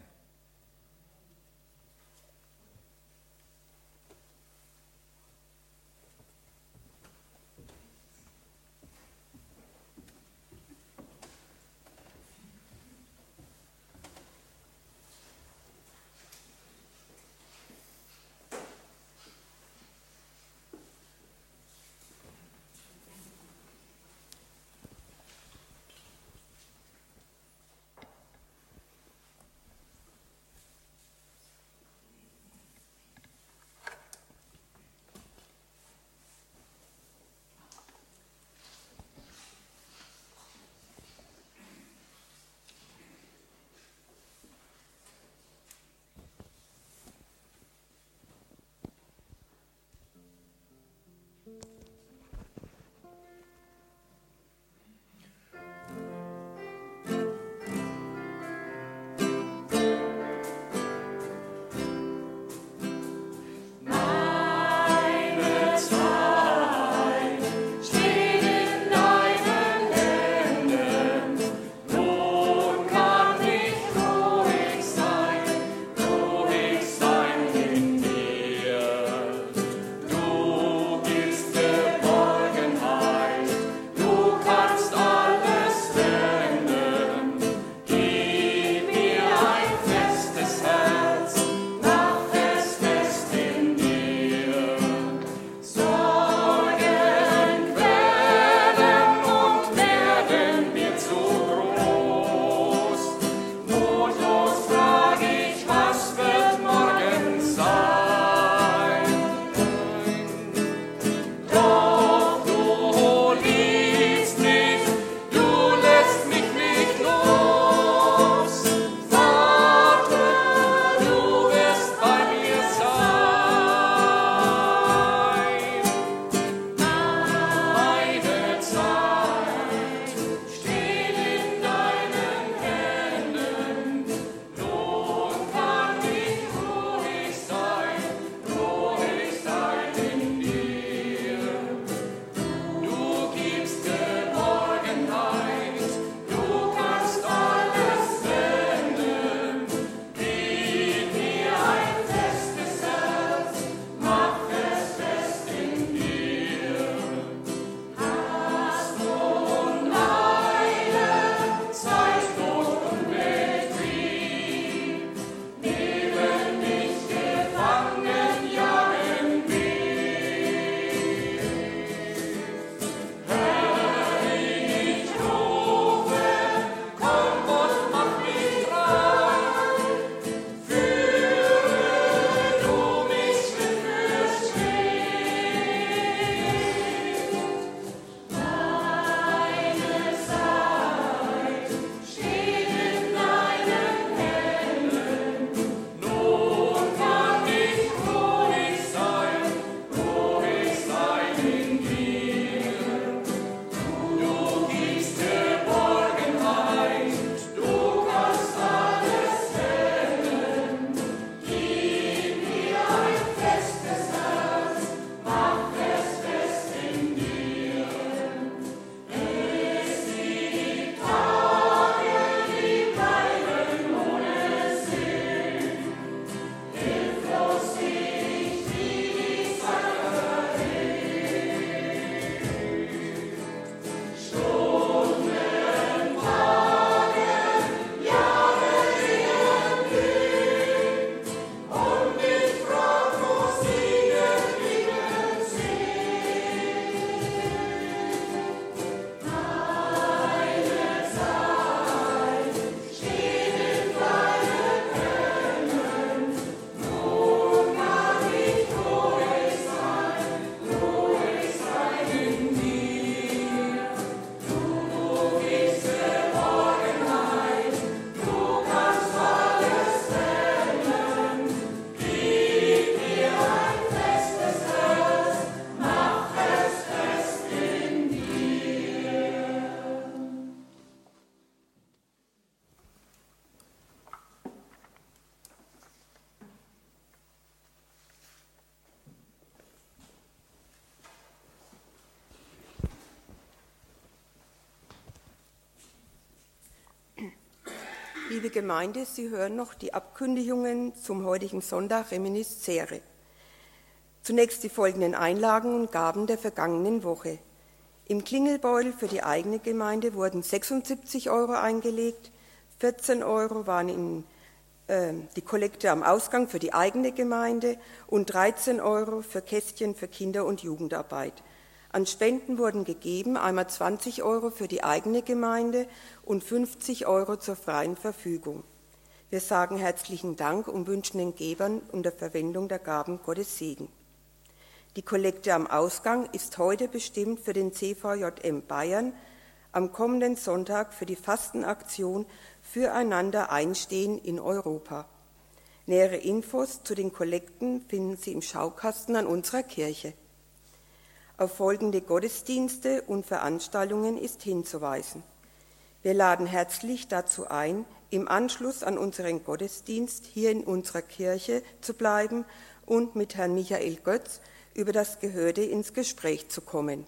Speaker 5: Liebe Gemeinde, Sie hören noch die Abkündigungen zum heutigen Sonntag Reminiscere. Zunächst die folgenden Einlagen und Gaben der vergangenen Woche. Im Klingelbeutel für die eigene Gemeinde wurden 76 € eingelegt, 14 € waren in die Kollekte am Ausgang für die eigene Gemeinde und 13 € für Kästchen für Kinder- und Jugendarbeit. An Spenden wurden gegeben, einmal 20 € für die eigene Gemeinde und 50 € zur freien Verfügung. Wir sagen herzlichen Dank und wünschen den Gebern unter Verwendung der Gaben Gottes Segen. Die Kollekte am Ausgang ist heute bestimmt für den CVJM Bayern, am kommenden Sonntag für die Fastenaktion Füreinander einstehen in Europa. Nähere Infos zu den Kollekten finden Sie im Schaukasten an unserer Kirche. Auf folgende Gottesdienste und Veranstaltungen ist hinzuweisen. Wir laden herzlich dazu ein, im Anschluss an unseren Gottesdienst hier in unserer Kirche zu bleiben und mit Herrn Michael Götz über das Gehörte ins Gespräch zu kommen.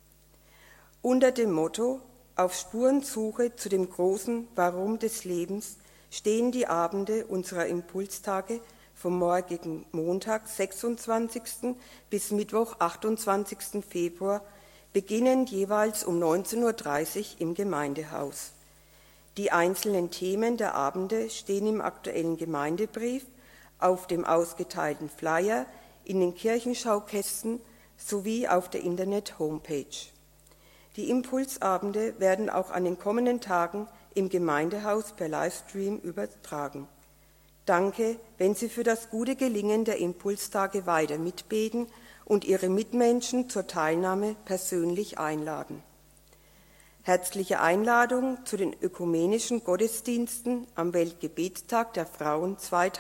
Speaker 5: Unter dem Motto Auf Spurensuche zu dem großen Warum des Lebens stehen die Abende unserer Impulstage vom morgigen Montag, 26. bis Mittwoch, 28. Februar, beginnend jeweils um 19:30 Uhr im Gemeindehaus. Die einzelnen Themen der Abende stehen im aktuellen Gemeindebrief, auf dem ausgeteilten Flyer, in den Kirchenschaukästen sowie auf der Internet-Homepage. Die Impulsabende werden auch an den kommenden Tagen im Gemeindehaus per Livestream übertragen. Danke, wenn Sie für das gute Gelingen der Impulstage weiter mitbeten und Ihre Mitmenschen zur Teilnahme persönlich einladen. Herzliche Einladung zu den ökumenischen Gottesdiensten am Weltgebetstag der Frauen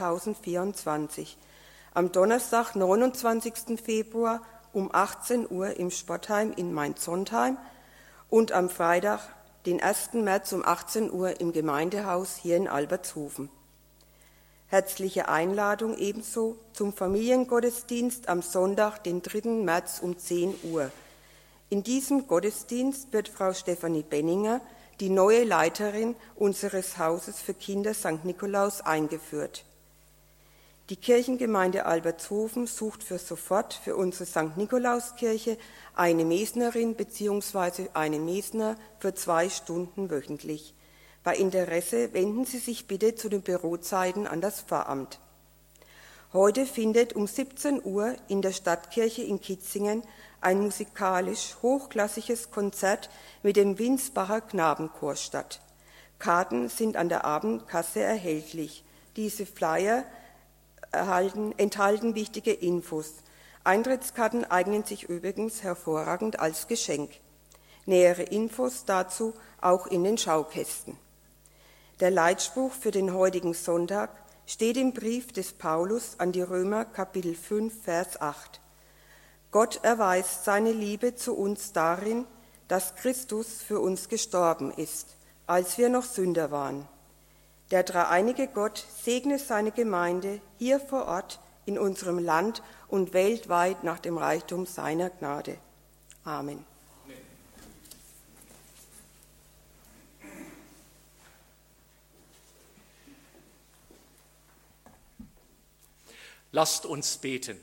Speaker 5: 2024 am Donnerstag, 29. Februar um 18 Uhr im Sportheim in Mainz-Sontheim und am Freitag, den 1. März um 18 Uhr im Gemeindehaus hier in Albertshofen. Herzliche Einladung ebenso zum Familiengottesdienst am Sonntag, den 3. März um 10 Uhr. In diesem Gottesdienst wird Frau Stefanie Benninger, die neue Leiterin unseres Hauses für Kinder St. Nikolaus, eingeführt. Die Kirchengemeinde Albertshofen sucht für sofort für unsere St. Nikolauskirche eine Mesnerin bzw. einen Mesner für 2 Stunden wöchentlich. Bei Interesse wenden Sie sich bitte zu den Bürozeiten an das Pfarramt. Heute findet um 17 Uhr in der Stadtkirche in Kitzingen ein musikalisch hochklassiges Konzert mit dem Winsbacher Knabenchor statt. Karten sind an der Abendkasse erhältlich. Diese Flyer enthalten wichtige Infos. Eintrittskarten eignen sich übrigens hervorragend als Geschenk. Nähere Infos dazu auch in den Schaukästen. Der Leitspruch für den heutigen Sonntag steht im Brief des Paulus an die Römer, Kapitel 5, Vers 8. Gott erweist seine Liebe zu uns darin, dass Christus für uns gestorben ist, als wir noch Sünder waren. Der dreieinige Gott segne seine Gemeinde hier vor Ort, in unserem Land und weltweit nach dem Reichtum seiner Gnade. Amen.
Speaker 1: Lasst uns beten.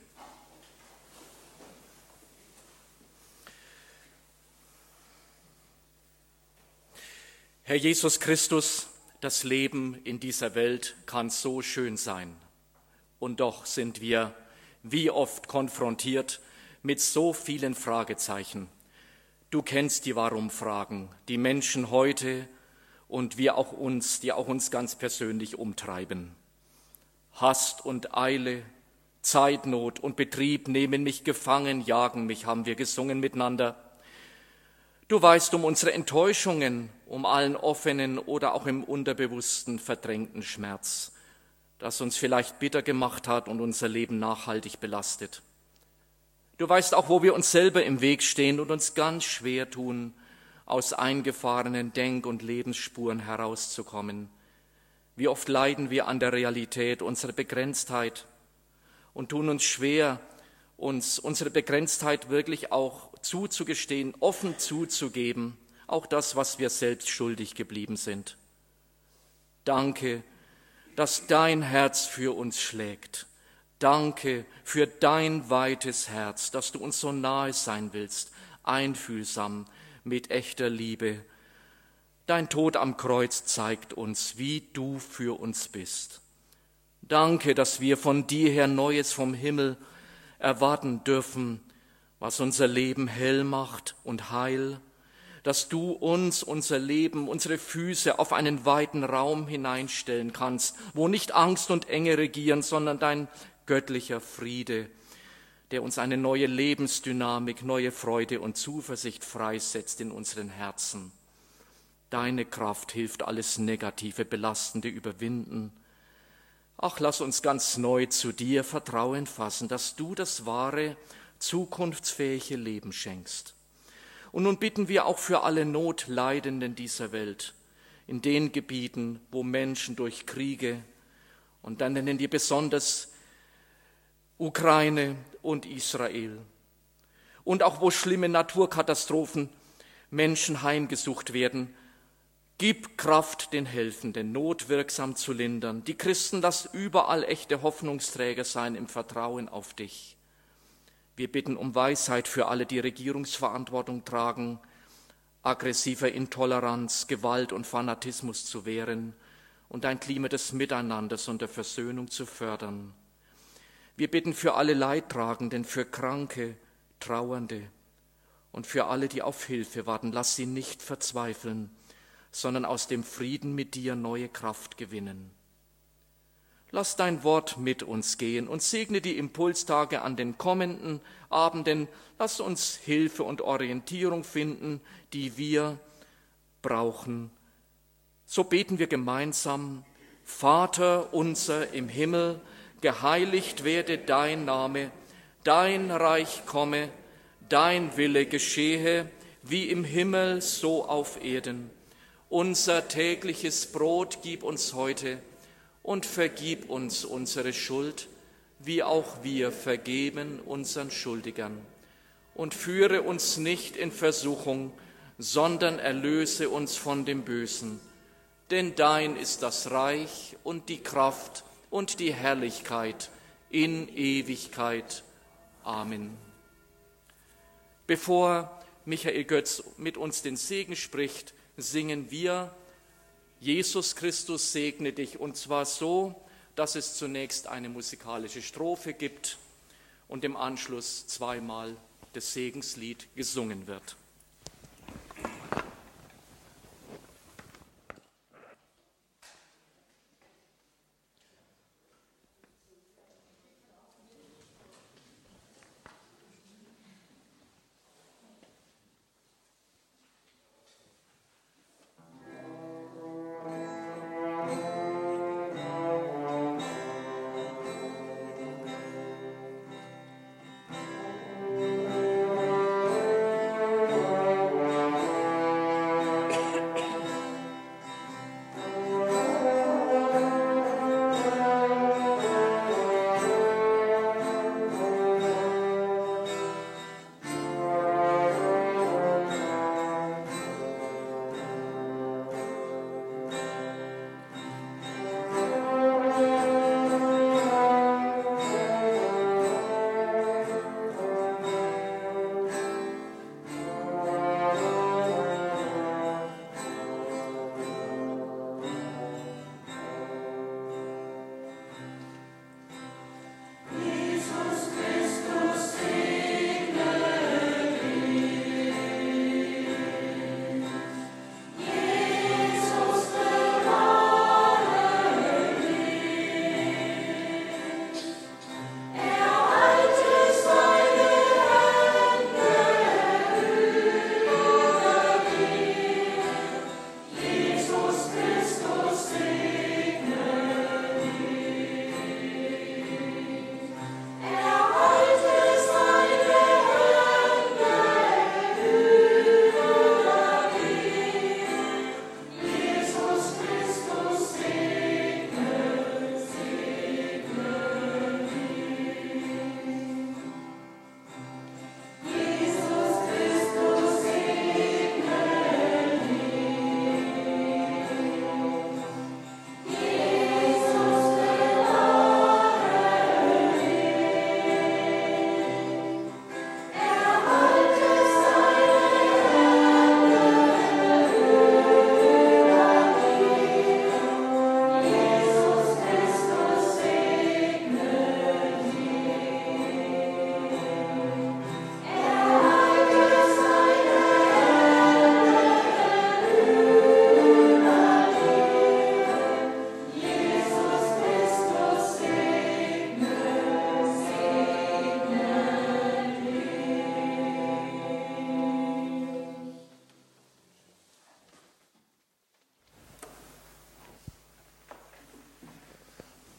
Speaker 1: Herr Jesus Christus, das Leben in dieser Welt kann so schön sein. Und doch sind wir wie oft konfrontiert mit so vielen Fragezeichen. Du kennst die Warum-Fragen, die Menschen heute und die auch uns ganz persönlich umtreiben. Hast und Eile, Zeitnot und Betrieb nehmen mich gefangen, jagen mich, haben wir gesungen miteinander. Du weißt um unsere Enttäuschungen, um allen offenen oder auch im Unterbewussten verdrängten Schmerz, das uns vielleicht bitter gemacht hat und unser Leben nachhaltig belastet. Du weißt auch, wo wir uns selber im Weg stehen und uns ganz schwer tun, aus eingefahrenen Denk- und Lebensspuren herauszukommen. Wie oft leiden wir an der Realität unserer Begrenztheit und tun uns schwer, uns unsere Begrenztheit wirklich auch zuzugestehen, offen zuzugeben, auch das, was wir selbst schuldig geblieben sind. Danke, dass dein Herz für uns schlägt. Danke für dein weites Herz, dass du uns so nahe sein willst, einfühlsam, mit echter Liebe. Dein Tod am Kreuz zeigt uns, wie du für uns bist. Danke, dass wir von dir her Neues vom Himmel erwarten dürfen, was unser Leben hell macht und heil, dass du uns, unser Leben, unsere Füße auf einen weiten Raum hineinstellen kannst, wo nicht Angst und Enge regieren, sondern dein göttlicher Friede, der uns eine neue Lebensdynamik, neue Freude und Zuversicht freisetzt in unseren Herzen. Deine Kraft hilft alles Negative, Belastende überwinden. Ach, lass uns ganz neu zu dir Vertrauen fassen, dass du das wahre, zukunftsfähige Leben schenkst. Und nun bitten wir auch für alle Notleidenden dieser Welt, in den Gebieten, wo Menschen durch Kriege, und dann nennen wir besonders Ukraine und Israel, und auch wo schlimme Naturkatastrophen Menschen heimgesucht werden, gib Kraft den Helfenden, notwirksam zu lindern. Die Christen, lass überall echte Hoffnungsträger sein im Vertrauen auf dich. Wir bitten um Weisheit für alle, die Regierungsverantwortung tragen, aggressiver Intoleranz, Gewalt und Fanatismus zu wehren und ein Klima des Miteinanders und der Versöhnung zu fördern. Wir bitten für alle Leidtragenden, für Kranke, Trauernde und für alle, die auf Hilfe warten. Lass sie nicht verzweifeln, sondern aus dem Frieden mit dir neue Kraft gewinnen. Lass dein Wort mit uns gehen und segne die Impulstage an den kommenden Abenden. Lass uns Hilfe und Orientierung finden, die wir brauchen. So beten wir gemeinsam: Vater unser im Himmel, geheiligt werde dein Name, dein Reich komme, dein Wille geschehe, wie im Himmel so auf Erden. Unser tägliches Brot gib uns heute und vergib uns unsere Schuld, wie auch wir vergeben unseren Schuldigern. Und führe uns nicht in Versuchung, sondern erlöse uns von dem Bösen. Denn dein ist das Reich und die Kraft und die Herrlichkeit in Ewigkeit. Amen. Bevor Michael Götz mit uns den Segen spricht, singen wir: Jesus Christus segne dich, und zwar so, dass es zunächst eine musikalische Strophe gibt und im Anschluss zweimal das Segenslied gesungen wird.
Speaker 3: O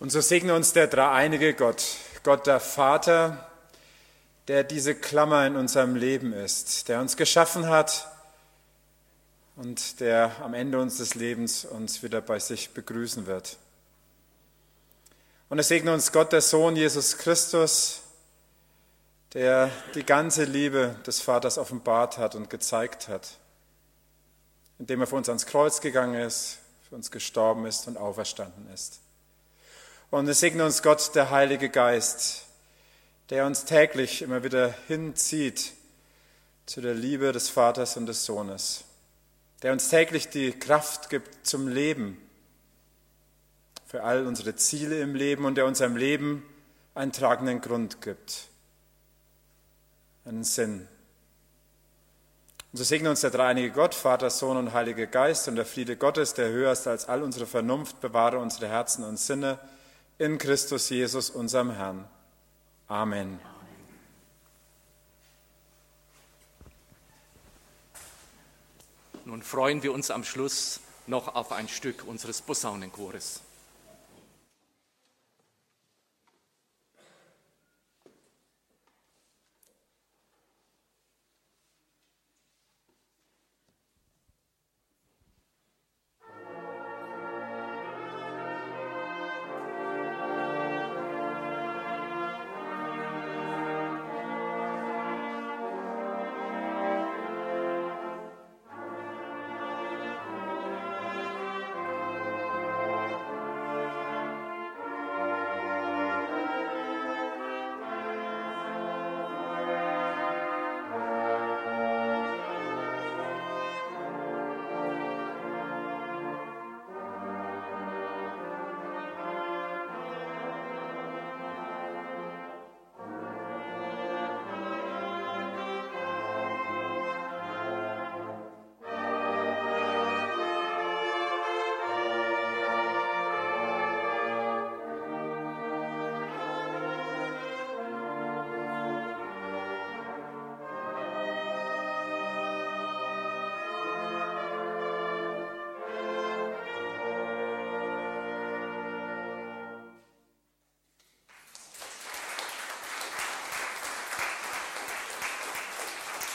Speaker 4: Und so segne uns der dreieinige Gott, Gott der Vater, der diese Klammer in unserem Leben ist, der uns geschaffen hat und der am Ende unseres Lebens uns wieder bei sich begrüßen wird. Und es segne uns Gott, der Sohn Jesus Christus, der die ganze Liebe des Vaters offenbart hat und gezeigt hat, indem er für uns ans Kreuz gegangen ist, für uns gestorben ist und auferstanden ist. Und es segne uns Gott, der Heilige Geist, der uns täglich immer wieder hinzieht zu der Liebe des Vaters und des Sohnes, der uns täglich die Kraft gibt zum Leben, für all unsere Ziele im Leben und der unserem Leben einen tragenden Grund gibt, einen Sinn. Und so segne uns der dreieinige Gott, Vater, Sohn und Heiliger Geist, und der Friede Gottes, der höher ist als all unsere Vernunft, bewahre unsere Herzen und Sinne in Christus Jesus, unserem Herrn. Amen.
Speaker 1: Nun freuen wir uns am Schluss noch auf ein Stück unseres Posaunenchores.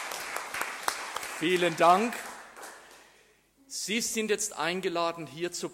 Speaker 1: Vielen Dank. Sie sind jetzt eingeladen, hier zu